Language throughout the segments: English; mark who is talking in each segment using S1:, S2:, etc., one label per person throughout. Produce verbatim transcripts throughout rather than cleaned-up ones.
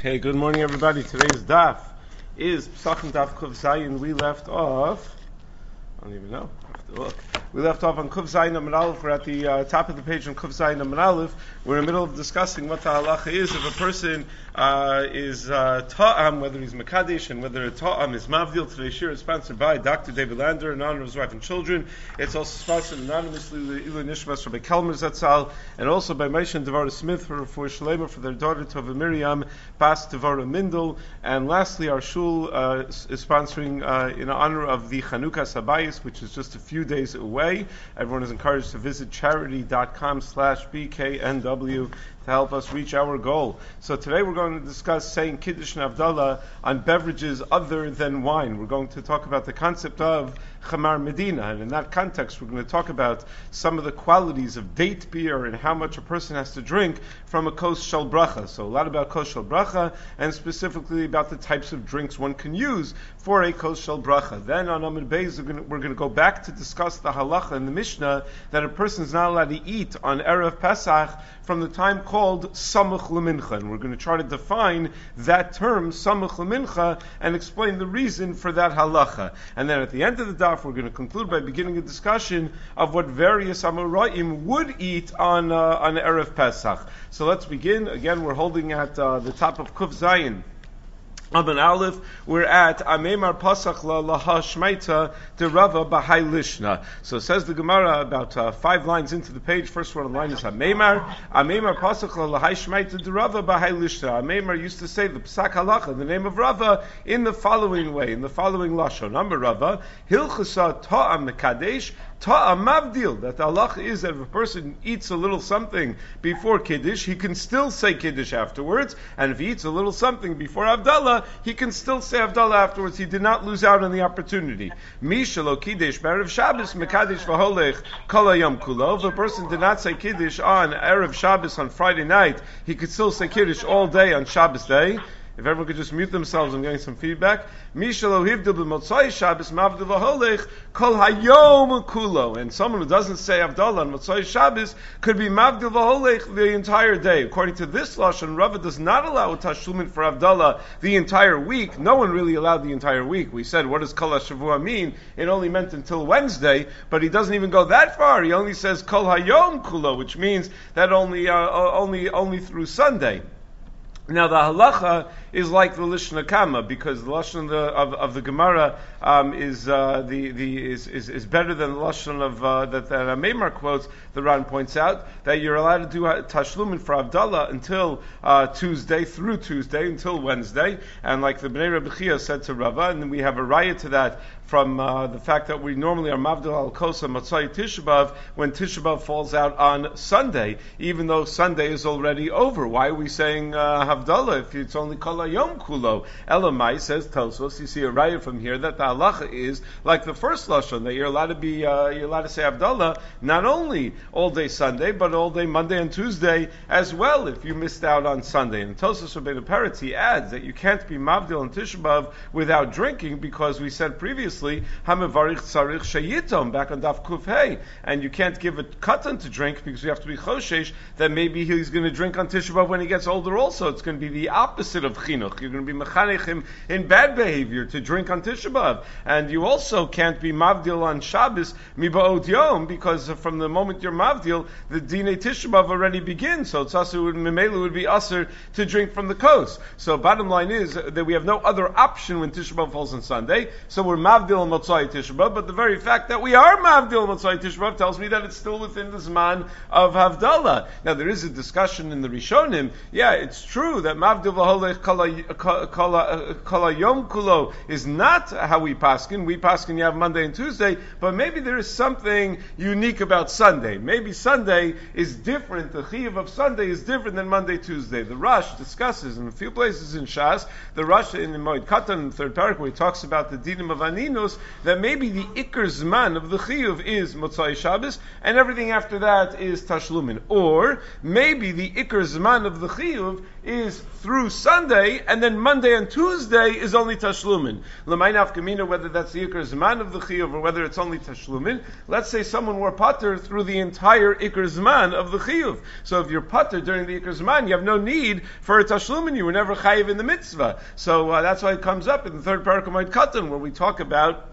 S1: Okay, good morning everybody. Today's daf is Pesachim Daf Kuf Zayin. We left off, I don't even know, I have to look. We left off on Kuf Zayin Amud Aleph. We're at the uh, top of the page on Kuf Zayin Amud Aleph. We're in the middle of discussing what the halacha is if a person uh, is uh, ta'am, whether he's Mekadesh, and whether a ta'am is Mavdil. Today's shir is sponsored by Doctor David Lander in honor of his wife and children. It's also sponsored anonymously Ilu Nishmas Rabbi Kelmer Zatzal, and also by Moshe and Devara Smith for, for Shalema for their daughter Tova Miriam Bas Devara Mindel. And lastly, our shul uh, is sponsoring uh, in honor of the Chanukah Sabayis, which is just a few days away. Everyone is encouraged to visit charity.com slash BKNW to help us reach our goal. So today we're going to discuss saying Kiddush and Havdalah on beverages other than wine. We're going to talk about the concept of Chamar Medina, and in that context we're going to talk about some of the qualities of date beer and how much a person has to drink from a kos shel bracha. So a lot about kos shel bracha, and specifically about the types of drinks one can use for a kos shel bracha. Then on Amud Beis we're going, we're going to go back to discuss the halacha in the Mishnah that a person is not allowed to eat on Erev Pesach from the time called Samuch L'Mincha. And we're going to try to define that term, Samuch L'Mincha, and explain the reason for that halacha. And then at the end of the daf, we're going to conclude by beginning a discussion of what various Amoraim would eat on uh, on Erev Pesach. So let's begin. Again, we're holding at uh, the top of Kuf Zayin Amud Aleph. We're at Amemar Pasach La Laha Shmeita de Rava Bahai Lishna. So says the Gemara about uh, five lines into the page. First one on the line is Amemar. Amemar Pasach La Lahai Shmeita de Rava Bahai Lishna. Amemar used to say the Psak Halacha, the name of Rava, in the following way, in the following lashon. Number Rava, Hilchasa Ta'am Mekadesh, Ta'am Mavdil. That the halacha is that if a person eats a little something before Kiddush, he can still say Kiddush afterwards, and if he eats a little something before Havdalah, he can still say Havdalah afterwards. He did not lose out on the opportunity. Mishalo Kiddush Erev Shabbos Mekadesh V'holech Kol Hayom Kulo. If a person did not say Kiddush on Erev Shabbos on Friday night, he could still say Kiddush all day on Shabbos day. If everyone could just mute themselves, I'm getting some feedback. Mishalo Hivdil b'Motzai Shabbos Mavdil V'holech Kol Hayom Kulo. And someone who doesn't say Havdalah on Motzai Shabbos could be Mavdil V'holech the entire day. According to this lashon, Rava does not allow a tashlumin for Havdalah the entire week. No one really allowed the entire week. We said, what does Kol HaShavua mean? It only meant until Wednesday, but he doesn't even go that far. He only says Kol Hayom Kulo, which means that only uh, only only through Sunday. Now the halacha is like the Lishna Kama, because the lashon of the, of, of the Gemara um, is uh, the the is, is is better than the lashon of uh, that that Amemar quotes. The Ran points out that you're allowed to do tashlumin for Havdalah until uh, Tuesday, through Tuesday, until Wednesday, and like the Bnei Rabbi Chia said to Rava, and then we have a raya to that from uh, the fact that we normally are Mavdil al Kosa Matzai Tisha B'Av when Tisha B'Av falls out on Sunday, even though Sunday is already over. Why are we saying uh, Havdalah if it's only Kol Hayom Kulo? Elamai says Tosos. You see a raya from here that the halacha is like the first lashon, that you're allowed to be uh, you're allowed to say Havdalah not only all day Sunday but all day Monday and Tuesday as well if you missed out on Sunday. And Tosos Rabbeinu Peretz, he adds that you can't be Mavdil on Tisha B'Av without drinking, because we said previously Hamavarich Tzarich Shayitom back on Daf Kuf Hey, and you can't give a katan to drink because you have to be choshesh that maybe he's going to drink on Tisha B'Av when he gets older also. It's going to be the opposite of chinuch. You're going to be mechanech him in bad behavior to drink on Tisha B'Av. And you also can't be mavdil on Shabbos miba'od yom, because from the moment you're mavdil, the dinei Tisha B'Av already begins. So it's also memela would be usher to drink from the kos. So bottom line is that we have no other option when Tisha B'Av falls on Sunday. So we're mavdil on Motzai Tisha B'Av, but the very fact that we are mavdil on Motzai Tisha B'Av tells me that it's still within the zman of Havdalah. Now there is a discussion in the Rishonim. Yeah, it's true that mavdil v'holech kol hayom kulo is not how we paskin. We paskin you have Monday and Tuesday, but maybe there is something unique about Sunday. Maybe Sunday is different. The chiyuv of Sunday is different than Monday, Tuesday. The Rush discusses in a few places in Shas, the Rush in the Moed Katan in the third parak, where he talks about the dinim of Aninus, that maybe the ikar zman of the chiyuv is Motzai Shabbos, and everything after that is tashlumin. Or maybe the ikar zman of the chiyuv is through Sunday, Sunday, and then Monday and Tuesday is only Tashlumin. L'may nafkamina, whether that's the Iker Zman of the Chiyuv or whether it's only Tashlumin. Let's say someone were pater through the entire Iker Zman of the Chiyuv. So if you're pater during the Iker Zman, you have no need for a Tashlumin. You were never chayiv in the mitzvah. So uh, that's why it comes up in the third parak of Moed Katan, where we talk about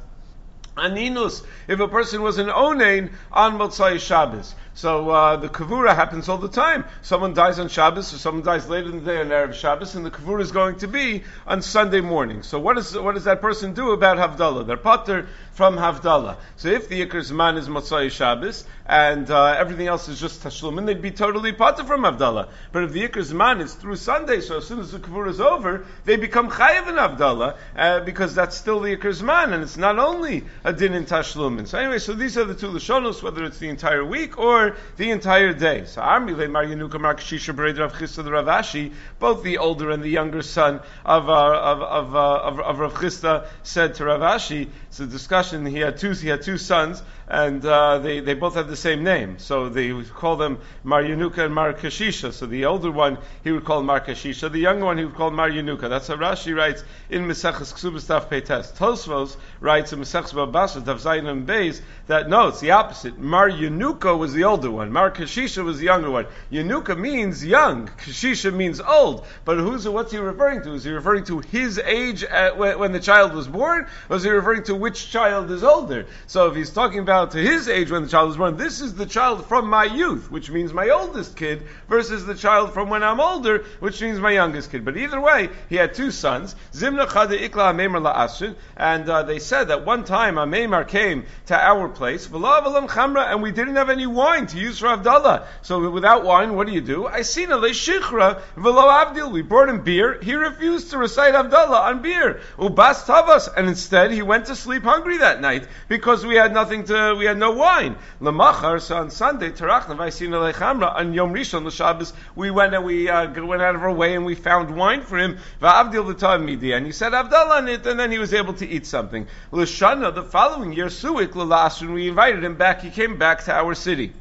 S1: Aninus, if a person was an onein on Motzai Shabbos. So uh, the kavura happens all the time. Someone dies on Shabbos, or someone dies later in the day on Erev Shabbos, and the kavura is going to be on Sunday morning. So what, is, what does that person do about Havdalah? They're pater from Havdalah. So if the Iker Zman is Motzai Shabbos, and uh, everything else is just Tashlumin, they'd be totally pater from Havdalah. But if the Iker Zman is through Sunday, so as soon as the kavura is over, they become chayiv in Havdalah, uh, because that's still the Iker Zman, and it's not only a din in Tashlumin. So anyway, so these are the two Lashonos, whether it's the entire week or the entire day. So Armile Mar Yenuka Mar Kashisha Bered Rav Chisda the Rav Ashi, both the older and the younger son of uh, of of, uh, of of Rav Chisda said to Rav Ashi. It's a discussion. He had two he had two sons, and uh, they they both had the same name. So they would call them Mar Yenuka and Mar Kashisha. So the older one he would call Mar Kashisha. The younger one he would call Mar Yenuka. That's how Rashi writes in Maseches Ksubas Daf Peites. Tosfos writes in Maseches Babasa Daf Zayin and Beis that no, it's the opposite. Mar Yenuka was the older one. Mar Kashisha was the younger one. Yenuka means young. Kashisha means old. But who's what's he referring to? Is he referring to his age at, when, when the child was born? Or is he referring to which child is older? So if he's talking about to his age when the child was born, this is the child from my youth, which means my oldest kid, versus the child from when I'm older, which means my youngest kid. But either way, he had two sons. Zimna Chada Ikla Ameimar La'asrin, and uh, they said that one time Ameimar came to our place, V'la V'lam Chamra, and we didn't have any wine to use for Havdalah. So without wine, what do you do? I seen a Le'shichra V'lo Avdil. We brought him beer. He refused to recite Havdalah on beer. Ubas Tavas, and instead he went to sleep hungry that night because we had nothing to, we had no wine. Lamachar, so on Sunday, Tarachna V'aisina Le'chamra, on Yom Rishon L'Shabbos, we went and we uh, went out of our way and we found wine for him. V'avdil V'tav Midi, and he said Havdalah on it, and then he was able to eat something. L'shana, the following year, Suik L'Lasrin, we invited him back. He came back to our city.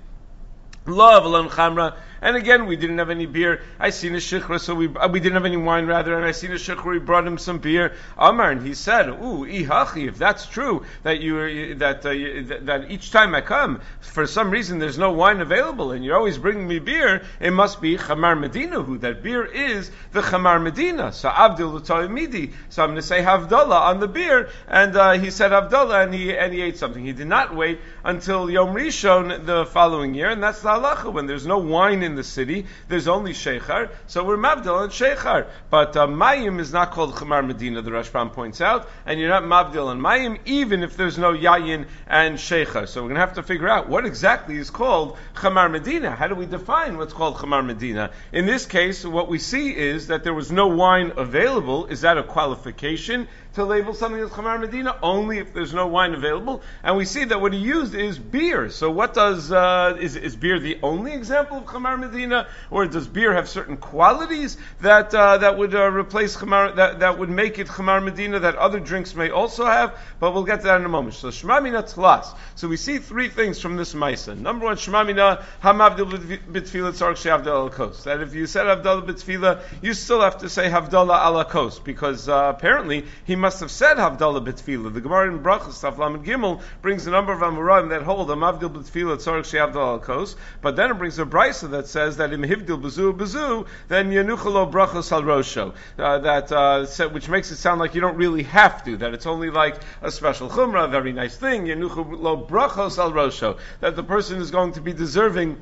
S1: Love Alan Chamra. And again, we didn't have any beer. I seen a shichra, so we we didn't have any wine rather. And I seen a shichra. We brought him some beer. Amar, and he said, "Ooh, ihachi. If that's true, that you that uh, you, that, that each time I come, for some reason there's no wine available, and you're always bringing me beer, it must be chamar medina. Who that beer is the chamar medina. So Avdil midi. So I'm going to say havdalah on the beer, and uh, he said havdalah, and he and he ate something. He did not wait until Yom Rishon the following year, and that's the halacha. When there's no wine in the city, there's only sheikhar, so we're mabdil and sheikhar. But uh, mayim is not called chamar medina, the Rashbam points out, and you're not mabdil and mayim, even if there's no yayin and sheikhar. So we're going to have to figure out what exactly is called chamar medina. How do we define what's called chamar medina? In this case, what we see is that there was no wine available. Is that a qualification to label something as chamar medina? Only if there's no wine available. And we see that what he used is beer. So what does uh, is is beer the only example of chamar medina, or does beer have certain qualities that uh, that would uh, replace chamar, that that would make it chamar medina that other drinks may also have? But we'll get to that in a moment. So shema mina tlas. So we see three things from this ma'isa. Number one, shema mina hamavdil b'tefillah tzarich she'avdal al kos. That if you said havdalah b'tefillah, you still have to say havdalah ala kos, because uh, apparently he must have said havdalah b'tefillah. The Gemara in Brachos Taf Lamed Gimel brings a number of amoraim that hold hamavdil b'tefillah tzarich she'avdal al kos, but then it brings a brisa that says that im hivdil bezu bezu, then yanuchalo brachos al rosho. Uh, that uh, which makes it sound like you don't really have to. That it's only like a special chumrah, a very nice thing. Yanuchalo brachos al rosho. That the person is going to be deserving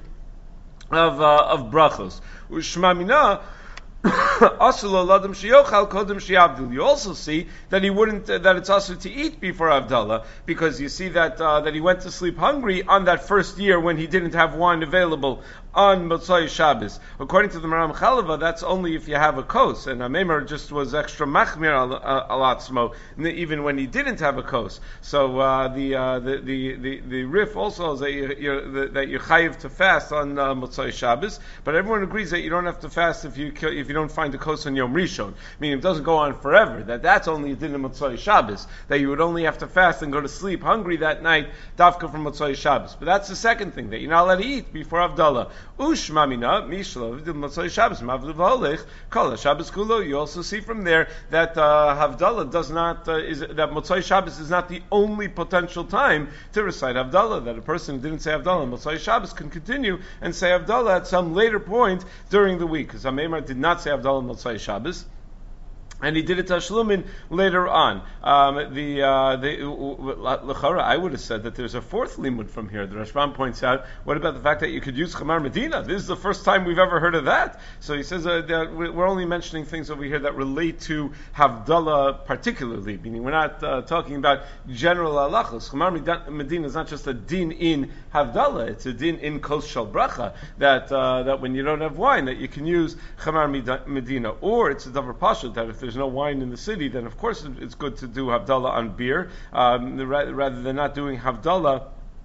S1: of uh, of brachos. U'shma mina. You also see that he wouldn't, uh, that it's also to eat before Havdalah, because you see that uh, that he went to sleep hungry on that first year when he didn't have wine available on Motzai Shabbos. According to the Maram Chalava, that's only if you have a kos, and Amemar just was extra machmir al, al atzmo, even when he didn't have a kos. So uh, the, uh, the the the the Rif also is that you, you're, that you're chayiv to fast on uh, Motzai Shabbos, but everyone agrees that you don't have to fast if you if if you don't find a kos on Yom Rishon. Meaning it doesn't go on forever. That that's only a din of Motzei Shabbos. That you would only have to fast and go to sleep hungry that night, dafka from Motzei Shabbos. But that's the second thing, that you're not allowed to eat before Havdalah. Ush mamina, mishlav, Motzei Shabbos, mavlu v'holech, kol Shabbos kulo. You also see from there that uh, Havdalah does not, uh, is that Motzei Shabbos is not the only potential time to recite Havdalah. That a person who didn't say Havdalah on Motzei Shabbos can continue and say Havdalah at some later point during the week. Because Amemar did not say Havdalah on Motzei Shabbos, and he did it Tashlumin later on. Um, the uh, the L'chara, I would have said that there's a fourth limud from here. The Rashbam points out, what about the fact that you could use Chamar Medina? This is the first time we've ever heard of that. So he says uh, that we're only mentioning things over here that relate to Havdalah particularly, meaning we're not uh, talking about general halachos. Chamar Medina is not just a din in Havdalah; it's a din in Kos Shel Bracha, that uh, that when you don't have wine, that you can use Chamar Medina, or it's a davar pashut that if there's no wine in the city, then of course it's good to do Havdalah on beer, um, rather than not doing Havdalah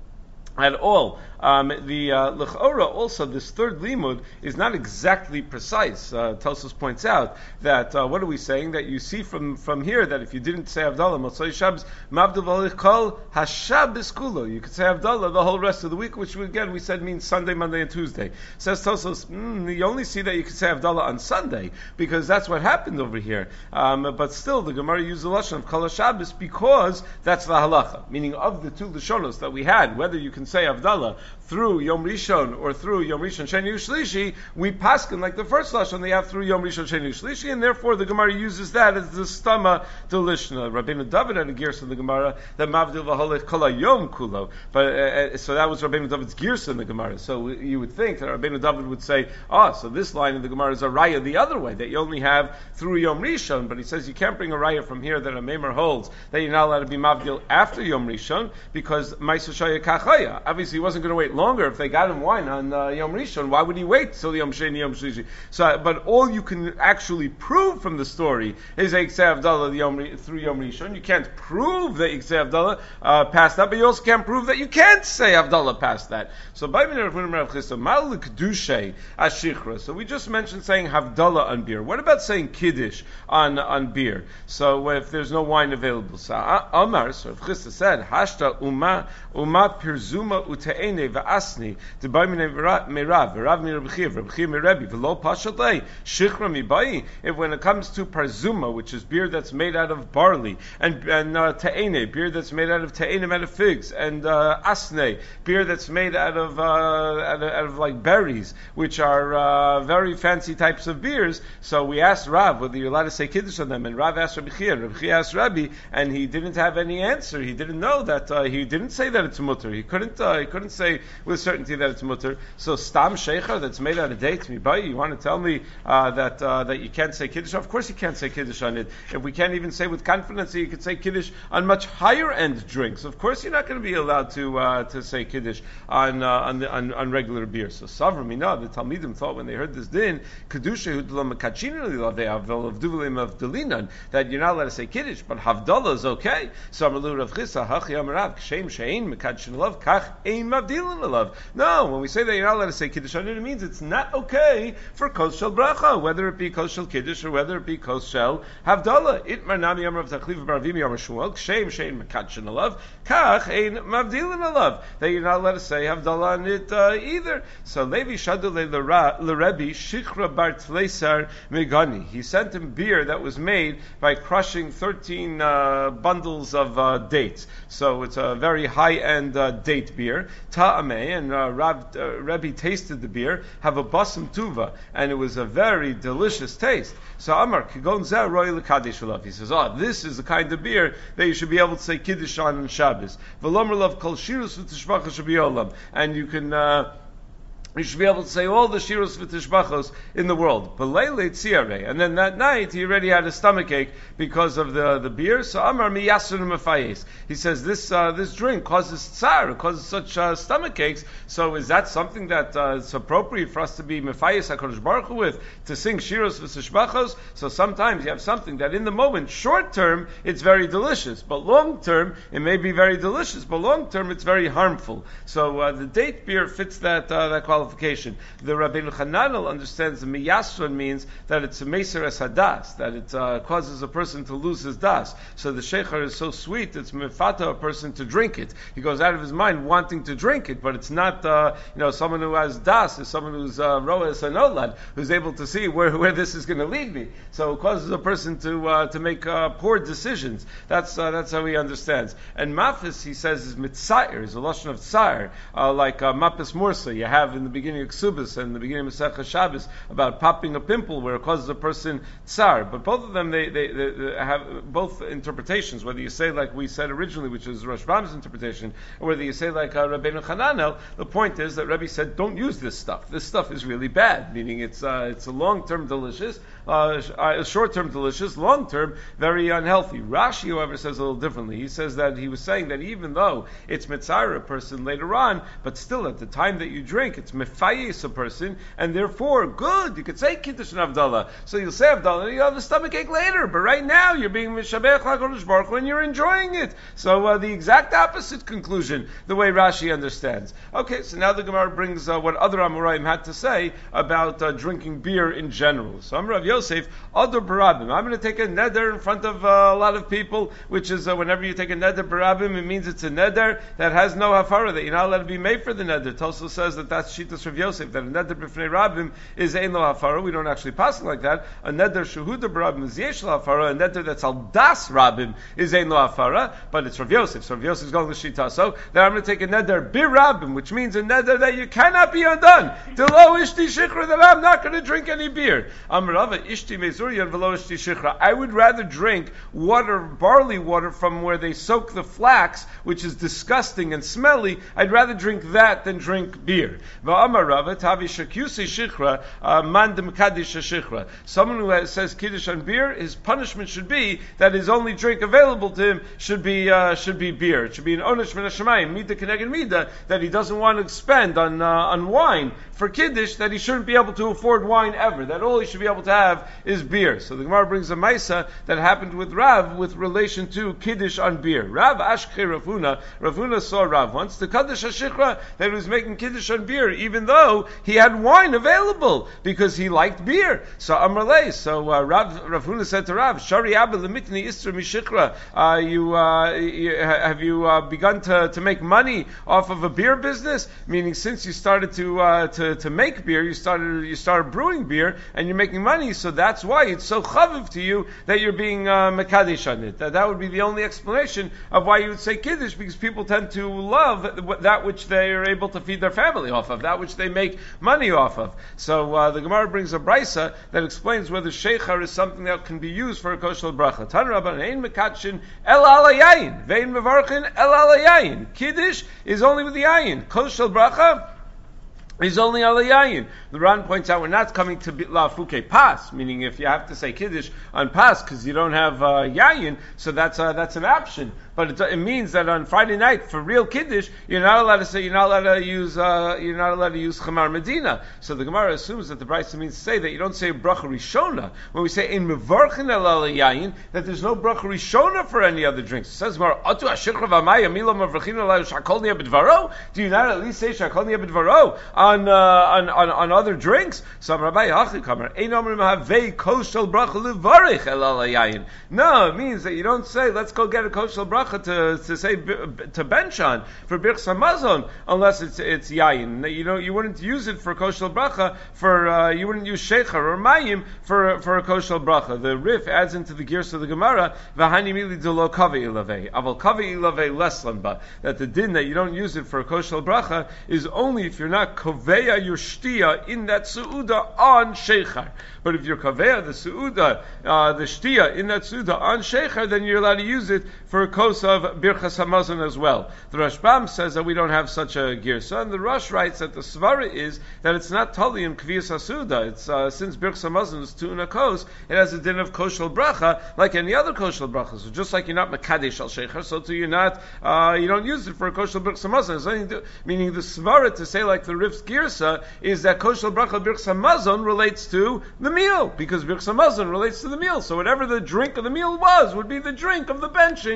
S1: at all. Um, the uh, L'chora also, this third limud is not exactly precise. Uh, Tosfos points out that uh, what are we saying? That you see from, from here that if you didn't say Havdalah Motzei Shabbos, Mavdu v'holech kol haShabbos kulo, you could say Havdalah the whole rest of the week, which again we said means Sunday, Monday, and Tuesday. Says Tosfos, mm, you only see that you could say Havdalah on Sunday because that's what happened over here. Um, but still, the Gemara used the lashon of kol haShabbos because that's the halacha, meaning of the two lashonos that we had, whether you can say Havdalah through Yom Rishon or through Yom Rishon Sheni U'Shlishi, we paskin like the first lashon they have through Yom Rishon Sheni U'Shlishi, and therefore the Gemara uses that as the stama to Lishna. Rabbeinu David had a girsa in the Gemara that Mavdil v'holech kol hayom kulo, but uh, so that was Rabbeinu David's girsa in the Gemara. So you would think that Rabbeinu David would say, oh, so this line in the Gemara is a raya the other way, that you only have through Yom Rishon, but he says you can't bring a raya from here that a Meimer holds that you're not allowed to be Mavdil after Yom Rishon because Ma'aser Shaya Kachaya. Obviously, he wasn't going to wait longer. If they got him wine on uh, Yom Rishon, why would he wait till Yom Sheni, Yom Shlishi? So, but all you can actually prove from the story is that Yikseh Havdalah Yom, through Yom Rishon. You can't prove that Yikseh Havdalah uh, past that, but you also can't prove that you can't say Havdalah past that. So, so we just mentioned saying Havdalah on beer. What about saying Kiddush on, on beer? So if there's no wine available. So Amar, so Chisda said, Hashta Uma, Uma Pirzuma Ute'ene V'asni, D'bai Minei Merav, V'rav Mirabchiv, Rabchiv Mirebi, V'lo Pashatlei, Shichra Mibai. If when it comes to Parzuma, which is beer that's made out of barley, and, and uh, Te'ene, beer that's made out of Te'ene, out of figs, and uh, Asne, beer that's made out of, uh, out of, out of like berries, which are uh, very fancy types of beers. So we asked Rav whether you're allowed to say Kiddush on them, and Rav asked Rabbi Chia, and Rabbi Chia asked Rabbi, and he didn't have any answer. He didn't know that, uh, he didn't say that it's mutter. He couldn't, uh, he couldn't say with certainty that it's mutter. So Stam Sheikha, that's made out of dates, Mibai, you want to tell me uh, that uh, that you can't say Kiddush? Of course you can't say Kiddush on it. If we can't even say with confidence that you could say Kiddush on much higher end drinks, of course you're not going to be allowed to uh, to say Kiddush on, uh, on, the, on on regular beer. So Savra Mina, the Talmidim thought when they heard this din, Kedusha Hudlam Kachin they have of Duvalim of Delinan, that you're not allowed to say Kiddush, but Havdalah is okay. So Amalu Rav Chisa, Hachi Amarav, Kshem Shein, Mekadshin Love, Kach Ein Mavdilin Love. No, when we say that you're not allowed to say Kiddush on it, it means it's not okay for Kos Shel Bracha, whether it be Kos Shel Kiddush or whether it be Kos Shel Havdalah. Itmar Nami Amrav Tachliv Baravim Yom Shmuel, Kshem Shein Mekadshin Love, Kach Ein Mavdilin Love. That you're not allowed to say Havdalah on it uh, either. So Levi Shadule L'Rebbe Shichra Bar Tleisar Megani. He sent him beer that was made by crushing thirteen uh, bundles of uh, dates. So it's a very high-end uh, date beer. Ta'ameh, and uh, Rav, uh, Rebbe tasted the beer, have a basam tuva, and it was a very delicious taste. So Amar, Kigon Zeh Roy L'Kadesh Olav. He says, oh, this is the kind of beer that you should be able to say Kiddush on on Shabbos. V'lomer Lov Kol Shirus V'Tishvacha Shabiolam. And you can... Uh, You should be able to say all the shiros v'tishbachos in the world. And then that night he already had a stomachache because of the, the beer. So Amar mi yasun mefayes. He says this uh, this drink causes tsar, it causes such uh, stomachaches. So is that something that uh, is appropriate for us to be mefayes HaKadosh Baruch Hu with, to sing shiros v'tishbachos? So sometimes you have something that in the moment, short term, it's very delicious, but long term it may be very delicious, but long term it's very harmful. So uh, the date beer fits that uh, that quality. qualification. The Rabbeinu Hananel understands the miyasron means that it's a meser es hadas, that it uh, causes a person to lose his das. So the sheikhar is so sweet, it's mefata a person to drink it. He goes out of his mind wanting to drink it, but it's not, uh, you know, someone who has das is someone who's uh, roes anolad, who's able to see where, where this is going to lead me. So it causes a person to uh, to make uh, poor decisions. That's uh, that's how he understands. And mafis, he says, is mitzair, is a lashon of tzair, uh, like uh, mapis mursa. You have in the beginning of Ksubis and in the beginning of Masechah Shabbos about popping a pimple where it causes a person tsar. But both of them, they, they, they, they have both interpretations. Whether you say like we said originally, which is Rashbam's interpretation, or whether you say like uh, Rabbeinu Hananel, the point is that Rebbe said, don't use this stuff. This stuff is really bad, meaning it's uh, it's a long-term delicious, uh, a short-term delicious, long-term very unhealthy. Rashi, however, says a little differently. He says that he was saying that even though it's mitzara a person later on, but still at the time that you drink, it's mefayis a person, and therefore, good, you could say Kiddush and Havdalah. So you'll say Havdalah, and you'll have a stomachache later, but right now you're being Mishabech HaKadosh Baruch Hu and you're enjoying it. So uh, the exact opposite conclusion, the way Rashi understands. Okay, so now the Gemara brings uh, what other Amoraim had to say about uh, drinking beer in general. So I'm Rav Yosef, Ador Barabim. I'm going to take a neder in front of uh, a lot of people, which is uh, whenever you take a neder Barabim, it means it's a neder that has no hafara, that you're not allowed to be made for the neder. Tosso says that that's Shitas Rav Yosef, that a neder b'fnei Rabim is ein lo hafara. We don't actually pass it like that. A neder shehuda Barabim is yesh lo hafara. A neder that's al das Rabim is ein lo hafara, but it's Rav Yosef. So Rav Yosef is going to Shitaso. Then I'm going to take a neder bir Rabim, which means a neder that you cannot be undone. Delo ishti shikra, that I'm not going to drink any beer. Amrava ishti mezuriyan velo ishti shikra. I would rather drink water, barley water from where they soak the flax, which is disgusting and smelly. I'd rather drink that than drink beer. Va'amarava tavi shakyusi shikra mandem kaddish shikra. Someone who has, says kiddush on beer, his punishment should be that his only drink available to him should be uh, should be beer. It should be an onesh min hashamayim, mida keneged mida, that he doesn't want to spend on uh, on wine for kiddush, that he shouldn't be able to afford wine ever. That all he should be able to have is beer. So the Gemara brings a maisa that happened with Rav with relation to kiddush on beer. Rav ashkei Ravuna, Ravuna saw Rav once the kaddish hashikra that he was making kiddush on beer, even though he had wine available because he liked beer. So Amrlei, so uh, Rav Ravuna said to Rav, Shari Abba lemitni istra mishikra. Uh, you, uh, you have you uh, begun to, to make money off of a beer business? Meaning, since you started to uh, to to make beer, you started you started brewing beer, and you're making money. So that's why it's so chaviv to you that you're being uh, mekadesh on it. That that would be the only explanation of why you would say kiddush, because people tend to love that which they are able to feed their family off of, that which they make money off of. So uh, the Gemara brings a brisa that explains whether sheikhar is something that can be used for a kosher bracha. Tan Rabban ein mekadshin el ala yayin, vein mevarchin el ala yayin. Kiddush is only with the yayin. Kosher bracha is only ala yayin. The Ran points out we're not coming to lafuke pas, meaning if you have to say kiddush on pas because you don't have uh, yayin, so that's uh, that's an option. But it, it means that on Friday night for real kiddush, you're not allowed to say you're not allowed to use uh, you're not allowed to use chamar medina. So the Gemara assumes that the Brisa means to say that you don't say bracha rishona when we say in mevarchin el ala yayin, that there's no bracha rishona for any other drinks. It says Gemara atu ashikra v'amaya milo mevarchin el shakol niya b'dvaro. Do you not at least say shakol niya b'dvaro on uh, on on on other drinks? So Rabbi Hachi Kamar ein omrim havei koshel bracha levarich el ala yayin. No, it means that you don't say let's go get a koshel bracha to to say to bench on for birchas hamazon unless it's it's yayin. You know you wouldn't use it for kosher bracha for uh, you wouldn't use sheikhar or mayim for for a kosher bracha. The Rif adds into the gears of the Gemara v'hani mili delo kavi ilavei aval kavi ilavei less lamba, that the din that you don't use it for a kosher bracha is only if you're not koveya your shtia in that suuda on sheikhar. But if you're kaveya the suuda uh, the shtia in that suuda on sheikhar, then you're allowed to use it for a kos of birchas hamazon as well. The Rashbam says that we don't have such a girsa, and the Rosh writes that the svara is that it's not tali in kviyas hasuda. It's uh, since birchas hamazon is tuna kos, it has a din of kosher bracha like any other kosher bracha. So just like you're not mekadesh al sheikhar, so too you're not uh, you don't use it for a kosher birchas hamazon. Meaning the svara to say like the Rif's girsa is that kosher bracha birchas hamazon relates to the meal, because birchas hamazon relates to the meal. So whatever the drink of the meal was would be the drink of the benching of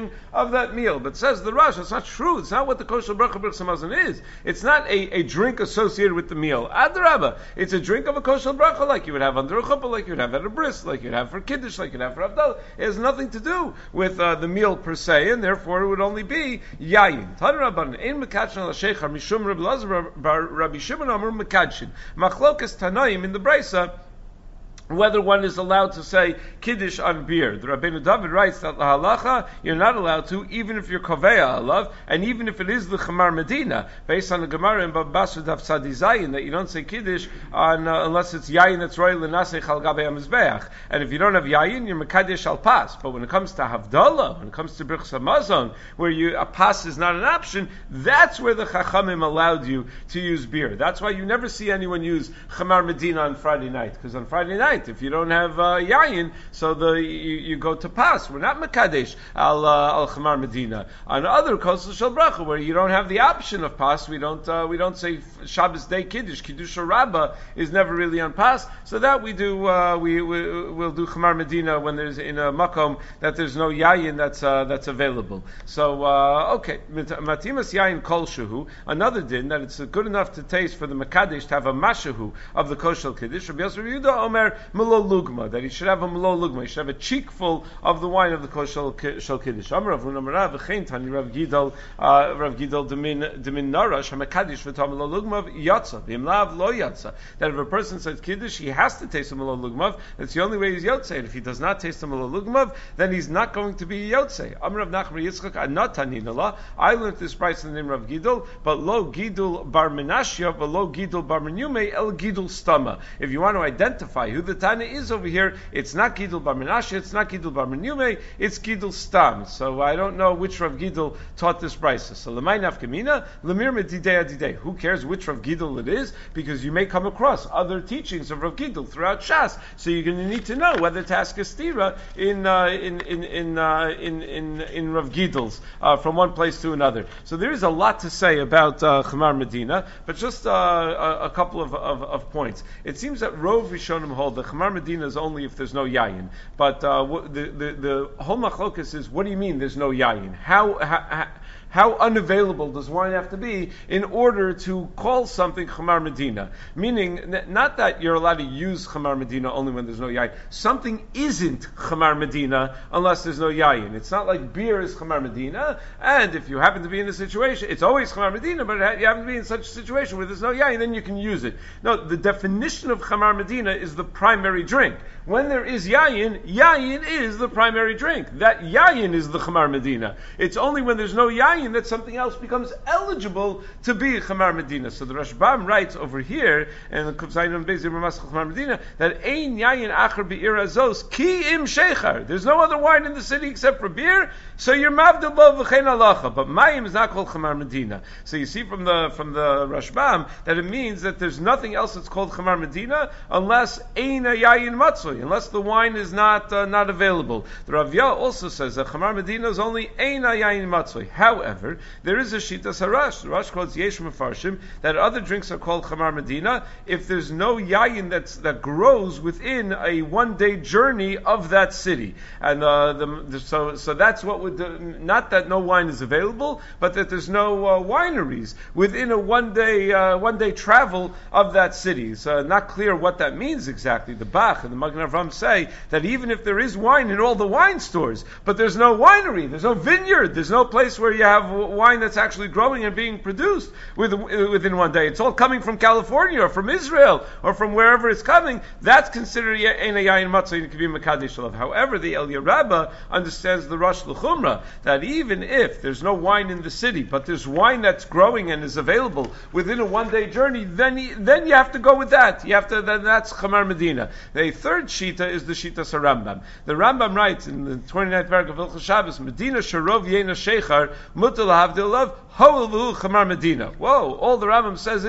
S1: of that meal. But says the Rosh, it's not true. It's not what the kosher bracha b'rchus hamazon is. It's not a, a drink associated with the meal. Adrabah, it's a drink of a kosher bracha like you would have under a chuppah, like you would have at a bris, like you'd have for kiddush, like you'd have for avdal. It has nothing to do with uh, the meal per se, and therefore it would only be yayin. Tan Rabban ein mekadshon al sheichar mishum Rabbi Lazar Rabbi Shimon amar mekadshin. Machlokas tanaim in the brisa, whether one is allowed to say kiddush on beer. The Rabbeinu David writes that the halacha, you're not allowed to, even if you're koveya alav, and even if it is the chamar medina, based on the Gemara in Baba Basra Daf Tzadi Zayin, that you don't say kiddush on uh, unless it's yayin that's royal l'nasei chal gabei hamizbeach. And if you don't have yayin, you're mekadesh al pas. But when it comes to havdalah, when it comes to b'rchus hamazon, where you a pas is not an option, that's where the chachamim allowed you to use beer. That's why you never see anyone use chamar medina on Friday night, because on Friday night, if you don't have uh, yayin, so the you, you go to pas. We're not mekadesh al uh, al chamar medina. On other kosel shel bracha, where you don't have the option of pas, we don't uh, we don't say Shabbos day kiddush. Kiddush rabbah is never really on pas. So that we do uh, we, we we'll do chamar medina when there's in a makom that there's no yayin that's uh, that's available. So uh, okay, matimas yayin kol shehu. Another din that it's good enough to taste for the mekadesh to have a mashahu of the kosher kiddush. Rabbi Yosef Yehuda Omer Melo lugma, that he should have a melo lugma, he should have a cheek full of the wine of the kosher shel kiddush. Amar Rav Huna Marav v'chein tani Rav Gidol uh, Rav Gidol demin demin narash hamekadish v'tam melo lugma yatsa v'imlav lo yatsa. That if a person says kiddush, he has to taste the melo lugma. That's the only way he's yotzei. If he does not taste the melo lugma, then he's not going to be yotzei. Amar Rav Nachman Yitzchak anat taninala. I learned this price in the name of Rav Gidol, but lo Gidol bar Menashia, but lo Gidol bar Menume el Gidol stama. If you want to identify who the Tana is over here, it's not Gidul Bar Menashe, it's not Gidul Bar Menume, it's Gidul Stam. So I don't know which Rav Gidul taught this brisa. So Lamay Nafkamina, Lemir Medidei Adidei. Who cares which Rav Gidul it is? Because you may come across other teachings of Rav Gidul throughout Shas. So you're going to need to know whether to ask a stira in uh, in in in, uh, in in in Rav Gidul's uh, from one place to another. So there is a lot to say about uh, Chamar Medina, but just uh, a, a couple of, of, of points. It seems that Rov Rishonim hold the Chamar Medina is only if there's no yayin. But uh, the, the the whole machlokas is, what do you mean there's no yayin? How, how how unavailable does wine have to be in order to call something Chamar Medina? Meaning, n- not that you're allowed to use Chamar Medina only when there's no yayin. Something isn't Chamar Medina unless there's no yayin. It's not like beer is Chamar Medina, and if you happen to be in a situation, it's always Chamar Medina, but you happen to be in such a situation where there's no yayin, then you can use it. No, the definition of Chamar Medina is the primary drink. When there is yayin, yayin is the primary drink. That yayin is the Chamar Medina. It's only when there's no yayin that something else becomes eligible to be Chamar Medina. So the Rashbam writes over here, and the Kufzayin Bezir Mamas Chamar Medina, that Ein Yayin Acher Be'ir Azos Ki Im Sheichar. There's no other wine in the city except for beer, so you're Mavdil Bo V'chein Alacha. But Mayim is not called Chamar Medina. So you see from the from the Rashbam that it means that there's nothing else that's called Chamar Medina unless Ein Yayin Matzoi, unless the wine is not uh, not available. The Rav Yah also says that Chamar Medina is only Ein Yayin Matzoi. However, there is a Shita Sarash. The Rosh calls Yesh Mefarshim that other drinks are called Chamar Medina if there's no yayin that's, that grows within a one-day journey of that city. And uh, the, the, so so that's what would do, not that no wine is available, but that there's no uh, wineries within a one-day uh, one-day travel of that city. It's uh, not clear what that means exactly. The Bach and the Magen Avram say that even if there is wine in all the wine stores, but there's no winery, there's no vineyard, there's no place where you have wine that's actually growing and being produced within one day. It's all coming from California or from Israel or from wherever it's coming. That's considered Ein Yayin Matzah, and it can be Mekadesh Alav. However, the Eliyah Rabbah understands the Rosh L'Chumra that even if there's no wine in the city, but there's wine that's growing and is available within a one-day journey, then you, then you have to go with that. You have to. Then that's Chamar Medina. The third shita is the shita Rambam. The Rambam writes in the twenty-ninth paragraph of Hilchos Shabbos, Medina Sharov Yena Sheichar Mutal Havdilav Hoel V'hu Chamar Medina. Whoa! All the Rambam says is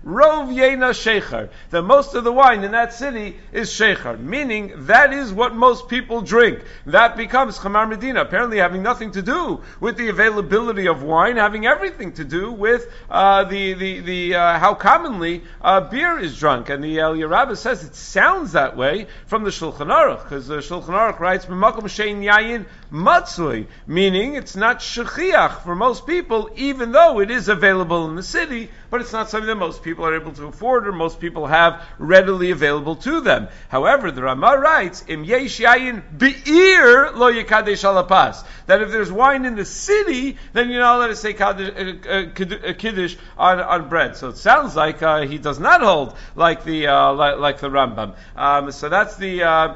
S1: Rov Yena Shecher, that most of the wine in that city is Shecher, meaning that is what most people drink. That becomes Chamar Medina, apparently having nothing to do with the availability of wine, having everything to do with uh, the the the uh, how commonly uh, beer is drunk. And the Eliyah Rabbah says it sounds that way from the Shulchan Aruch, because the Shulchan Aruch writes B'makom shein yayin matzui, meaning it's not shechiach for most people, even though it is available in the city, but it's not something that most people are able to afford or most people have readily available to them. However, the Ramah writes, Im yesh yayin be'ir lo yikadesh alapas, that if there's wine in the city, then you're not allowed to say kaddish, uh, uh, kiddush on, on bread. So it sounds like uh, he does not hold like the uh, like, like the Rambam. Um, so that's the. Uh,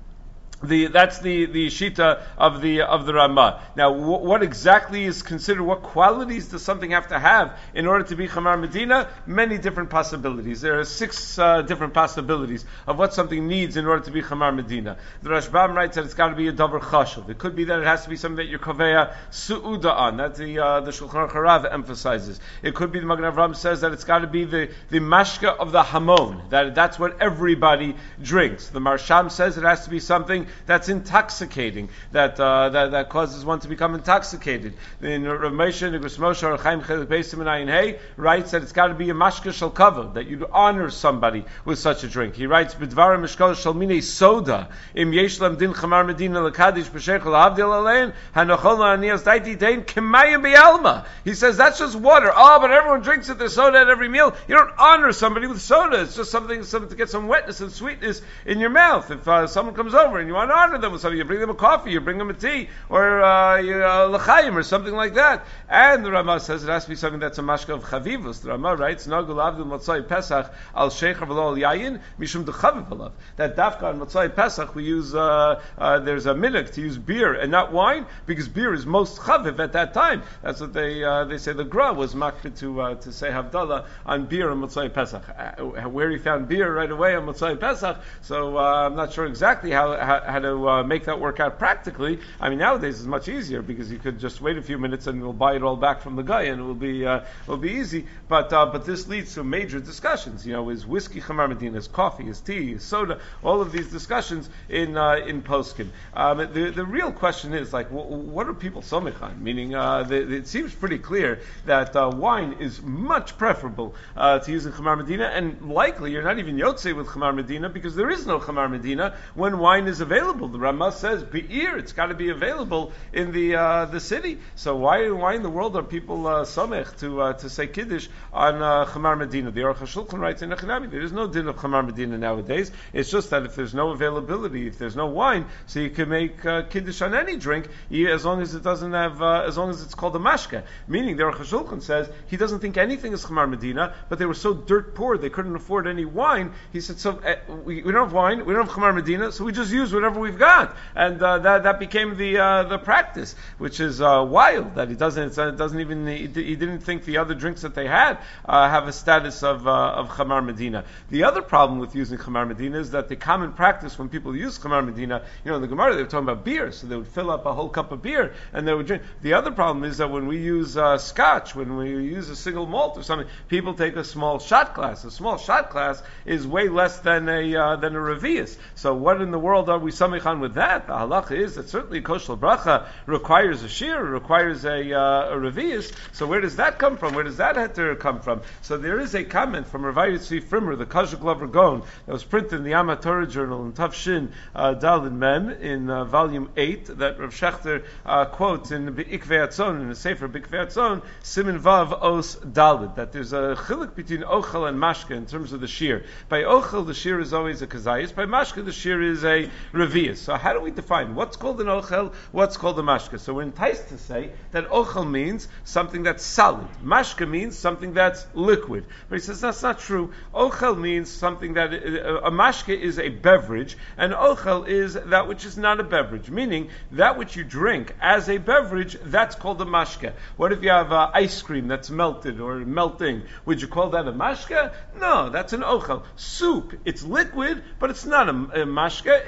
S1: The, that's the, the shita of the of the Ramah. Now, w- what exactly is considered? What qualities does something have to have in order to be Chamar Medina? Many different possibilities. There are six uh, different possibilities of what something needs in order to be Chamar Medina. The Rashbam writes that it's got to be a davar chashuv. It could be that it has to be something that you're kaveya su'uda on. That's the uh, the Shulchan Aruch Harav emphasizes. It could be the Magen Avraham says that it's got to be the the mashka of the hamon. That that's what everybody drinks. The Marsham says it has to be something that's intoxicating, that, uh, that that causes one to become intoxicated. In Rav Moshe Nigros Moshe or Chaim Chelik Beis Siman Ayin Hey writes that it's got to be a mashka shel kavod, that you'd honor somebody with such a drink. He writes B'dvarim Mishkol Shel Minei Soda Im Yesh Lam Din Chamar Medina L'Kadish B'Sheichel Havdil Alein Hanochol La'anias Daiti Dein Kemayim Be'alma. He says that's just water. Oh, but everyone drinks it. There's soda at every meal. You don't honor somebody with soda. It's just something, something to get some wetness and sweetness in your mouth. If uh, someone comes over and you want to honor them with something, you bring them a coffee, you bring them a tea, or uh, you, uh, l'chaim, or something like that. And the Ramah says it has to be something that's a mashka of chavivus. The Ramah writes, Nagul avdul motzai pesach al sheikh v'lo al yayin mishum dechaviv alav. That dafka on motzai pesach we use, uh, uh, there's a minhag to use beer and not wine, because beer is most chaviv at that time. That's what they uh, they say. The Gra was makbid to uh, to say havdalah on beer on motzai pesach. Uh, where he found beer right away on motzai pesach, so uh, I'm not sure exactly how how, how to uh, make that work out practically. I mean, nowadays it's much easier because you could just wait a few minutes and we'll buy it all back from the guy and it will be uh, will be easy. But uh, but this leads to major discussions. You know, is whiskey Chamar Medina, is coffee, is tea, is soda? All of these discussions in uh, in poskin. Um, the the real question is like, w- what are people somech on? Meaning, uh, the, it seems pretty clear that uh, wine is much preferable uh, to using Chamar Medina, and likely you're not even yotzei with Chamar Medina because there is no Chamar Medina when wine is available. The Ramah says be'ir, it's got to be available in the uh, the city. So why why in the world are people uh, samech to uh, to say kiddush on uh, Chamar Medina? The Aruch HaShulchan writes in Echinami, there is no din of Chamar Medina nowadays. It's just that if there's no availability, if there's no wine, so you can make uh, kiddush on any drink, as long as it doesn't have, uh, as long as it's called a mashka. Meaning the Aruch HaShulchan says he doesn't think anything is Chamar Medina, but they were so dirt poor they couldn't afford any wine. He said, so uh, we, we don't have wine, we don't have Chamar Medina, so we just use whatever we've got. And uh, that that became the uh, the practice, which is uh, wild. That he doesn't it doesn't even he, he didn't think the other drinks that they had uh, have a status of uh, of Chamar Medina. The other problem with using Chamar Medina is that the common practice when people use Chamar Medina, you know, in the Gemara they were talking about beer, so they would fill up a whole cup of beer and they would drink. The other problem is that when we use uh, Scotch, when we use a single malt or something, people take a small shot glass. A small shot glass is way less than a uh, than a revius. So what in the world are we samich on with that? The halacha is that certainly kosher bracha requires a shir, requires a, uh, a revius. So where does that come from? Where does that heter come from? So there is a comment from Rav Yitzvi Frimmer, the Kazakh Glover Gaon, that was printed in the Yama Torah Journal in Tafshin uh, Daled Mem in uh, volume eight, that Rav Shechter uh, quotes in Be'ikvei Atzon, in the Sefer Be'ikvei Atzon, Simin Vav Os Daled, that there's a chilik between ochel and mashka in terms of the shir. By ochel, the shir is always a kazayis. By mashka, the shir is a revius. So how do we define what's called an ochel, what's called a mashka? So we're enticed to say that ochel means something that's solid. Mashka means something that's liquid. But he says that's not true. Ochel means something that, a mashka is a beverage, and ochel is that which is not a beverage. Meaning, that which you drink as a beverage, that's called a mashka. What if you have uh, ice cream that's melted or melting? Would you call that a mashka? No, that's an ochel. Soup, it's liquid, but it's not a, a mashka, it's an ochel.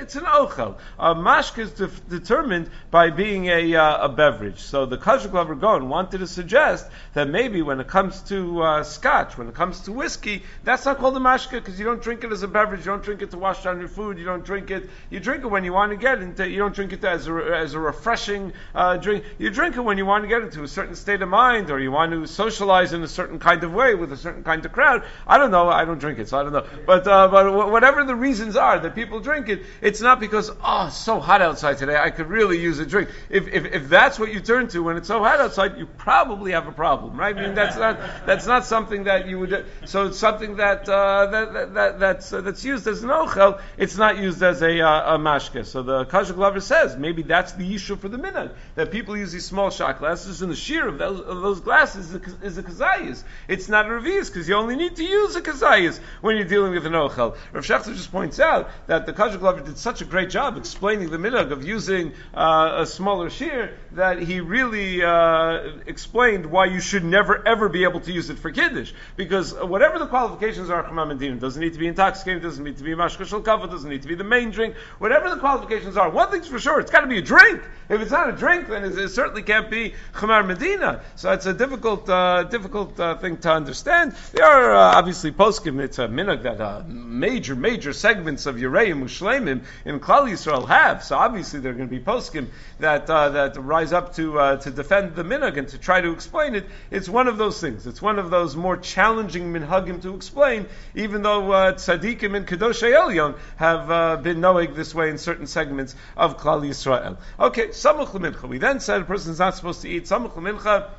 S1: ochel. A mashke is de- determined by being a uh, a beverage. So the Kashuk Lover Gaon wanted to suggest that maybe when it comes to uh, scotch, when it comes to whiskey, that's not called a mashke because you don't drink it as a beverage. You don't drink it to wash down your food. You don't drink it. You drink it when you want to get into. You don't drink it as a as a refreshing uh, drink. You drink it when you want to get into a certain state of mind, or you want to socialize in a certain kind of way with a certain kind of crowd. I don't know. I don't drink it, so I don't know. But uh, but whatever the reasons are that people drink it, it's not because oh it's so hot outside today. I could really use a drink. If if if that's what you turn to when it's so hot outside, you probably have a problem, right? I mean that's not that's not something that you would. So it's something that uh, that, that, that that's uh, that's used as an ochel. It's not used as a uh, a mashke. So the Kashuk Lover says maybe that's the issue for the minhag that people use these small shot glasses, and the shear of those of those glasses is a, is a kazayis. It's not a revius because you only need to use a kazayis when you're dealing with an ochel. Rav Shechter just points out that the Kashuk Lover did such a great job explaining the minhag of using uh, a smaller shear that he really uh, explained why you should never ever be able to use it for kiddush, because whatever the qualifications are, Chama Medina doesn't need to be intoxicating, doesn't need to be mashke shel kava, doesn't need to be the main drink. Whatever the qualifications are, one thing's for sure, it's got to be a drink. If it's not a drink, then it, it certainly can't be Chamar Medina. So it's a difficult, uh, difficult uh, thing to understand. There are uh, obviously poskim. It's a minhag that uh, major, major segments of Yereim Ushleimim in Klal Yisrael have. So obviously there are going to be poskim that uh, that rise up to uh, to defend the minhag and to try to explain it. It's one of those things. It's one of those more challenging minhagim to explain, even though uh, tzaddikim and kedoshei elyon have uh, been knowing this way in certain segments of Klal Yisrael. Okay, samuch l'mincha. We then said a person is not supposed to eat samuch l'mincha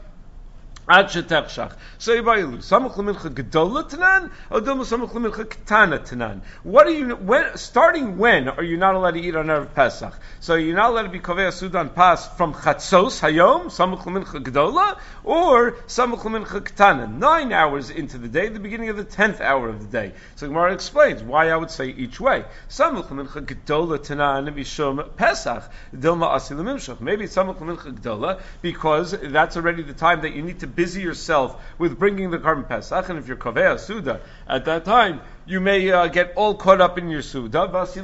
S1: ad shetechshach. So yibayilu samuch l'mincha gedola tanan, or dilma samuch l'mincha ketana tanan. What are you? When starting when are you not allowed to eat on Erev Pesach? So you're not allowed to be kovei sudan pas from chatzos hayom samuch l'mincha gedola, or samuch l'mincha ketana, nine hours into the day, the beginning of the tenth hour of the day. So Gemara explains why I would say each way. Samuch l'mincha gedola tanan mishum Pesach dilma asi l'mimshach. Maybe it's samuch l'mincha gedola because that's already the time that you need to busy yourself with bringing the Karban Pesach, and if you're Kovei Suda at that time, you may uh, get all caught up in your Suda,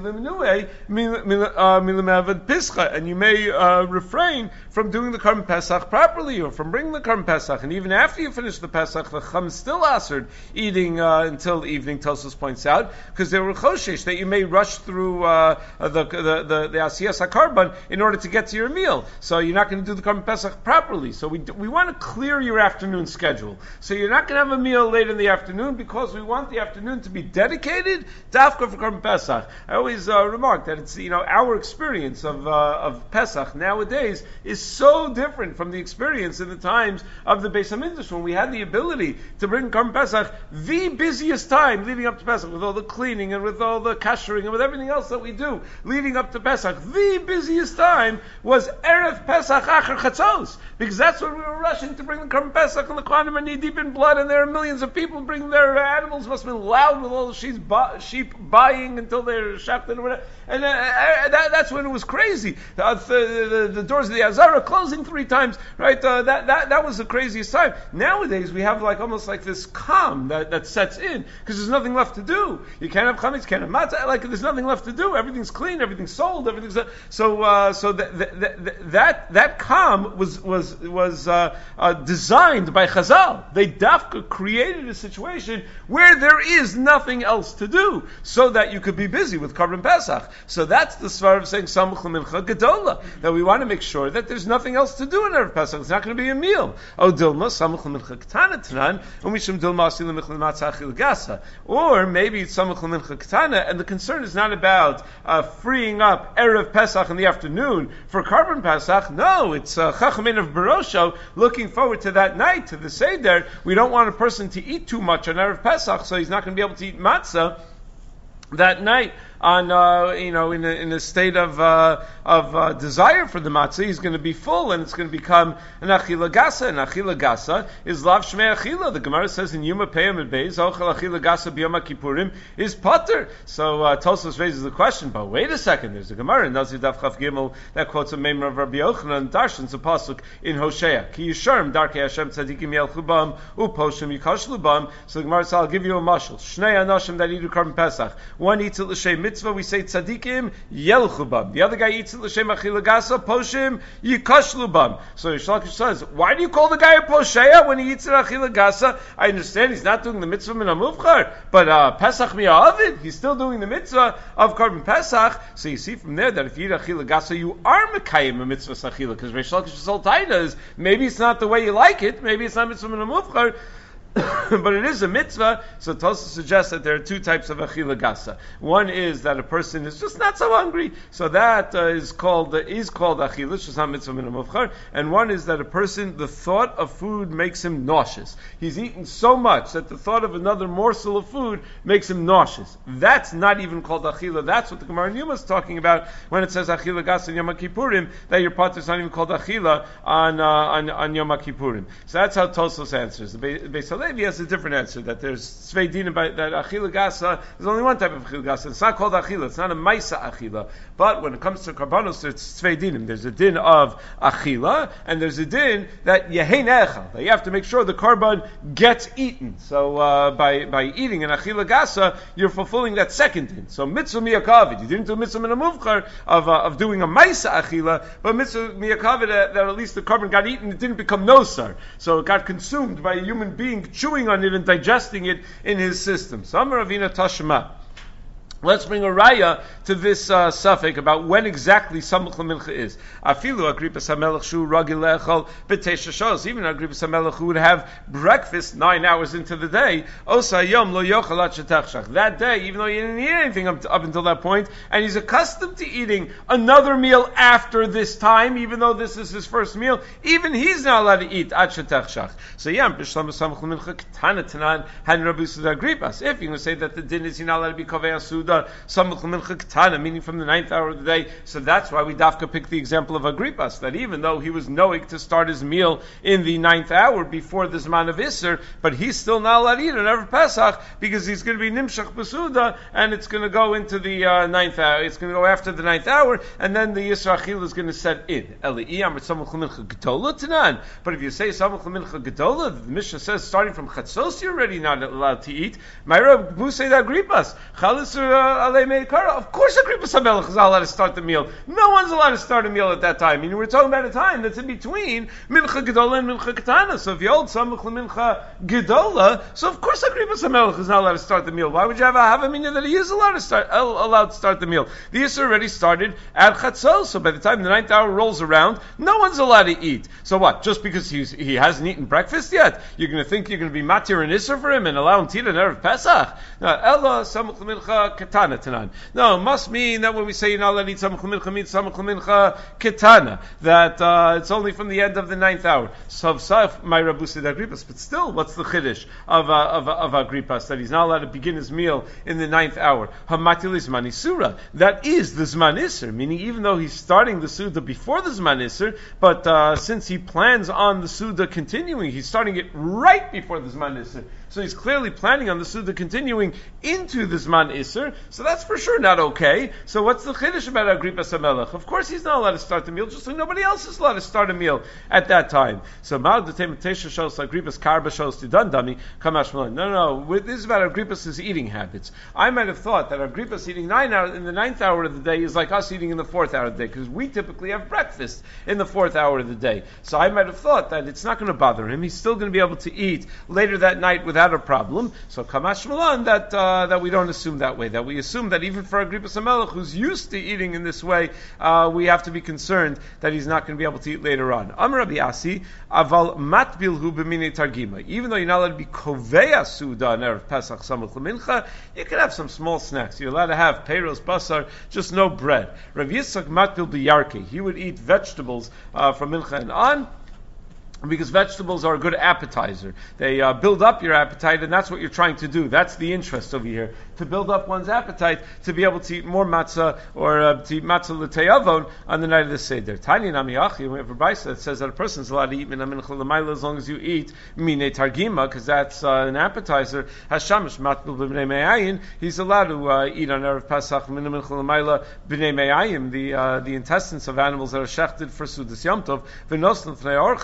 S1: and you may uh, refrain from doing the Karban Pesach properly, or from bringing the Karban Pesach, and even after you finish the Pesach, the Chum still assered eating uh, until evening, Tosfos points out, because there were choshesh that you may rush through uh, the the the, the Asiyas HaKarban in order to get to your meal, so you're not going to do the Karban Pesach properly. So we we want to clear your afternoon schedule. So you're not going to have a meal late in the afternoon because we want the afternoon to be dedicated dafka for Karban Pesach. I always uh, remark that it's, you know, our experience of uh, of Pesach nowadays is so different from the experience in the times of the Beis HaMikdash when we had the ability to bring Karban Pesach the busiest time leading up to Pesach, with all the cleaning and with all the kashering and with everything else that we do leading up to Pesach. The busiest time was Erev Pesach Achar Chatzos, because that's when we were rushing to bring the Karban Pesach, and the Kohanim are knee deep in blood, and there are millions of people bringing their animals. Must have been loud with all the sheep, bu- sheep buying until they're shafted or whatever. And uh, uh, that, that's when it was crazy. Uh, the, the, the doors of the Azara closing three times, right? Uh, that, that that was the craziest time. Nowadays we have like almost like this calm that, that sets in because there's nothing left to do. You can't have chametz, can't have matzah. Like there's nothing left to do. Everything's clean, everything's sold, everything's uh, so uh, so that that that that calm was was was uh, uh, designed by Chazal. They dafka created a situation where there is nothing else to do, so that you could be busy with Karban Pesach. So that's the svar of saying Samuch L'Mincha Gedola, that we want to make sure that there's nothing else to do in Erev Pesach. It's not going to be a meal. O Dilma Samuch L'Mincha Ketana Tanan, and Mishum Dilma Asi L'Mincha L'Matzah Achil Gasa. Or maybe it's Samuch L'Mincha Ketana, and the concern is not about uh, freeing up Erev Pesach in the afternoon for Karban Pesach. No, it's uh, Chachamim of Barosho looking forward to that night, to the Seder. We don't want a person to eat too much on Erev Pesach, so he's not going to be able to eat matzah that night. On uh, you know, in a, in a state of uh, of uh, desire for the matzah, he's going to be full, and it's going to become an achila gasa. And achila gasa is lav shmei achila. The Gemara says in Yuma Peyam and Beis, ochel achila gasa b'yom Kippurim is pater. So uh, Tosfos raises the question, but wait a second, there's a Gemara in Nazir Daf Chaf Gimel that quotes a member of Rabbi Yochanan Darshan's a pasuk in Hosea. Ki yisharm darkei Hashem tzadikim yelchu bam uposhim yikashlu bam. So the Gemara says, I'll give you a mashal. Shnei anashim that eat Karban Pesach. One eats it l'shem mitzvah we say tzadikim yelchu bam. The other guy eats it l'shem achila gasa, poshim yikashlu bam. So Rish Lakish says, why do you call the guy a posheya when he eats it achila gasa? I understand he's not doing the mitzvah min hamuvchar, but uh, Pesach mi'avid, he's still doing the mitzvah of Korban Pesach. So you see from there that if you eat achila gasa, you are mekayim a mitzvah achila, because Rish Lakish's whole taina is maybe it's not the way you like it, maybe it's not mitzvah min hamuvchar, but it is a mitzvah. So Tosa suggests that there are two types of achila gasa. One is that a person is just not so hungry, so that uh, is called uh, is called achila, it's just not mitzvah min hamuvchar. And one is that a person, the thought of food makes him nauseous. He's eaten so much that the thought of another morsel of food makes him nauseous. That's not even called achila. That's what the Gemara in Yuma is talking about when it says achila gasa in Yom Kippurim, that your part is not even called achila on uh, on, on Yom Kippurim. So that's how Tosos answers. The Beis Levi has a different answer, that there's Tzvei Dinim, that Achila Gasa, there's only one type of Achila Gasa. It's not called Achila, it's not a Maisa Achila. But when it comes to Karbanos, it's Tzvei Dinim. There's a din of Achila, and there's a din that Yehein Echal, that you have to make sure the Karban gets eaten. So uh, by by eating an Achila Gasa, you're fulfilling that second din. So Mitzvah Miyakavid, you didn't do Mitzvah Minamuvchar of, uh, of doing a Maisa Achila, but Mitzvah Miyakavid, that, that at least the Karban got eaten, it didn't become Nosar. So it got consumed by a human being chewing on it and digesting it in his system. So Amar Ravina Tashma. Let's bring a raya to this uh, suffix about when exactly Samuch L'Mincha is. Afilu Agrippas HaMelech Shu Ragil Lechol B'Teisha Shos. Even Agrippas HaMelech who would have breakfast nine hours into the day, Osa Yom Lo Yochel Ad Shetachshach. That day, even though he didn't eat anything up, to, up until that point, and he's accustomed to eating another meal after this time, even though this is his first meal, even he's not allowed to eat Ad Shetachshach. So Yam B'Shlam Samuch L'Mincha Ketana Tanan Han Rabbi Suda Agrippas. If you're going to say that the din is you're not allowed to be Kovei Suda, Samuch L'Mincha Ketana, meaning from the ninth hour of the day. So that's why we dafka pick the example of Agrippas, that even though he was knowing to start his meal in the ninth hour before the Zman of Isser, but he's still not allowed to eat on Erev Pesach because he's going to be Nimshach B'Suda, and it's going to go into the uh, ninth hour. It's going to go after the ninth hour, and then the Yisra Achil is going to set in. But if you say Samuch L'Mincha Gedola, the Mishnah says starting from Chatzos you're already not allowed to eat. Myra Busei Agrippas. Of course, Agrippas HaMelech is not allowed to start the meal. No one's allowed to start a meal at that time. I mean, we're talking about a time that's in between Mincha Gedola and Mincha Ketana. So if you hold Samuch L'Mincha Gedola, so of course Agrippas HaMelech is not allowed to start the meal. Why would you have a Havamina that he is allowed to start allowed to start the meal? The Yisr already started at Chatzos, so by the time the ninth hour rolls around, no one's allowed to eat. So what? Just because he's, he hasn't eaten breakfast yet, you're going to think you're going to be Matir and Isser for him and allow him to eat an Erev Pesach? No, Ella Samuch L'Mincha Ketana Tanan. No, it must mean that when we say you're not allowed to eat Samuch L'Mincha, means Samuch L'Mincha Ketana, that uh, it's only from the end of the ninth hour. So, my Rabbi said Agrippas, but still, what's the chiddush of, uh, of, of Agrippas, that he's not allowed to begin his meal in the ninth hour? Hamatil Zman Isura. That is the Zman Isser, meaning even though he's starting the Suda before the Zman Isser, but uh, since he plans on the Suda continuing, he's starting it right before the Zman Isser. So he's clearly planning on the Suda continuing into the Zman Isser, so that's for sure not okay. So what's the chiddush about Agrippas HaMelech? Of course he's not allowed to start the meal, just like nobody else is allowed to start a meal at that time. So Ma'od D'Tematesha shows Agrippas Karba shows Tidandami Kamash Malan. No, no, no. This is about Agrippas' eating habits. I might have thought that Agrippas eating nine hours in the ninth hour of the day is like us eating in the fourth hour of the day, because we typically have breakfast in the fourth hour of the day. So I might have thought that it's not going to bother him. He's still going to be able to eat later that night without a problem. So Kamash Malan, that uh, that we don't assume that way. That we assume that even for Agrippas HaMelech, who's used to eating in this way, uh, we have to be concerned that he's not going to be able to eat later on. Amar Rabbi Asi, aval matbilhu b'minei targima. Even though you're not allowed to be koveya suda on Erev Pesach Samuch L'Mincha, you can have some small snacks. You're allowed to have peiros, basar, just no bread. Rav Yitzchak matbil b'yarke. He would eat vegetables uh, from Mincha and on, because vegetables are a good appetizer. They uh, build up your appetite, and that's what you're trying to do. That's the interest over here, to build up one's appetite, to be able to eat more matzah, or uh, to eat matzah l'teyavon on the night of the Seder. Tanya namiyachi, we have a brayso that says that a person's allowed to eat min mincha l'mayla as long as you eat minei targima, because that's uh, an appetizer. Hashamish matbil b'nei me'ayin, he's allowed to uh, eat on Erev Pesach min mincha l'mayla b'nei me'ayim, the uh, the intestines of animals that are shechted for Sudas Yom Tov, v'nosn l'fnei orchim, and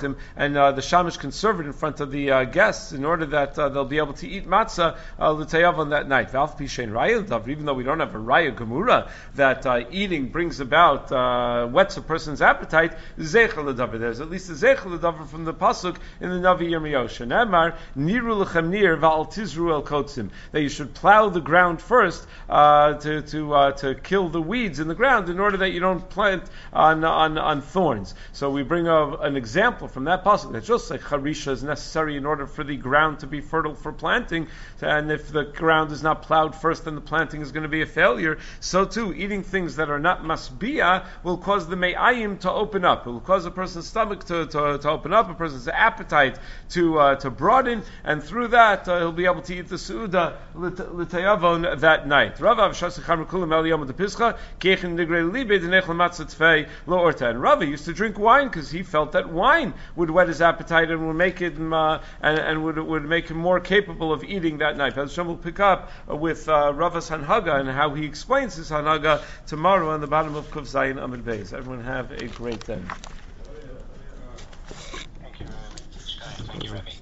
S1: when uh, the shamash can serve it in front of the uh, guests in order that uh, they'll be able to eat matzah uh, l'tayav on that night. Valf pishein raya l'davar, even though we don't have a raya gemura that uh, eating brings about, uh, whets a person's appetite, zeichel l'davar. There's at least a zeichel l'davar from the pasuk in the Navi Yirmiyahu. Shenemar niru l'chem nir va'al tizru el kotzim. That you should plow the ground first uh, to to uh, to kill the weeds in the ground in order that you don't plant on on, on thorns. So we bring a, an example from that pasuk that just like charisha is necessary in order for the ground to be fertile for planting, and if the ground is not plowed first, then the planting is going to be a failure. So too, eating things that are not masbia will cause the me'ayim to open up. It will cause a person's stomach to, to, to open up, a person's appetite to uh, to broaden, and through that uh, he'll be able to eat the su'uda l'tayavon that night. Rav Avshasacham Kulam El Yom Pischa Kechin Nigre Libe Denech Lamatzat Tfei Lo Orta. And Rav used to drink wine because he felt that wine would whet his appetite and would make him uh, and, and would would make him more capable of eating that night. Hashem will pick up uh, with uh, Rava's Hanhaga and how he explains his Hanhaga tomorrow on the bottom of Kuf Zayin Amud Beis. Everyone have a great day.
S2: Thank you. Thank you, Rabbi.